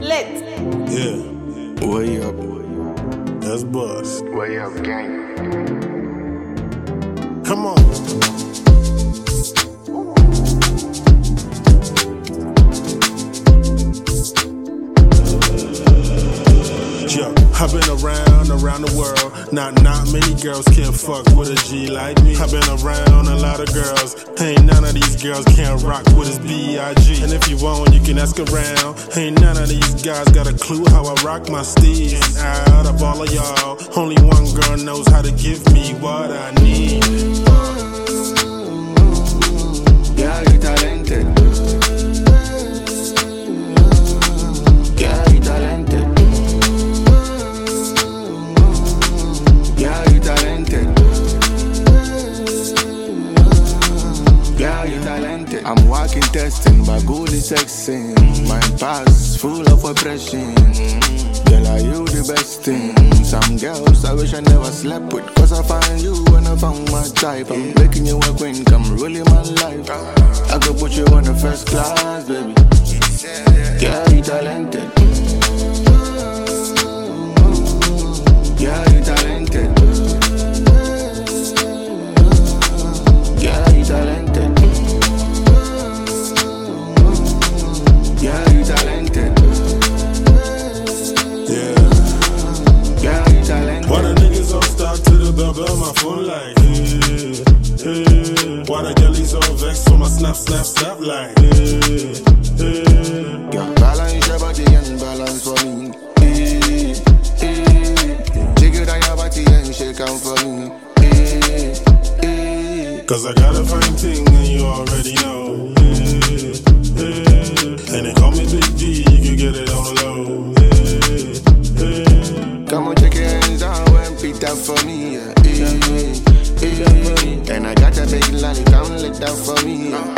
Lit. Yeah. Way up. That's bust. Way up, gang. Come on. Yeah, I've been around the world. Not many girls can fuck with a G like me. I've been around a lot of girls. Ain't none of these girls can rock with his B.I.G. And if you want, you can ask around. Ain't none of these guys got a clue how I rock my steez. And out of all of y'all, only one girl knows how to give me what I need. Yeah, you talented. Yeah, you talented. Yeah, you talented. Yeah, you talented. I'm walking, testing, my goal is sexing. My past full of oppression. Girl, are you the best thing? Some girls I wish I never slept with, cause I found you when I found my type. I'm making you a queen, come ruling my life. I could put you on the first class, baby. Yeah, you talented. Yeah, you talented. Yeah, you talented. Yeah, you talented. Yeah, you talented. Why the niggas all start to the bell my phone like Why the girlies all vex on my snap like Yeah, balance your body and balance for me. Shake it on your body and shake out for me. Cause I got a fine thing and you already know. And they call me Big D, you can get it on the low. Come on, check your hands down and beat that for me. And I got a big lolly, come lick that for me.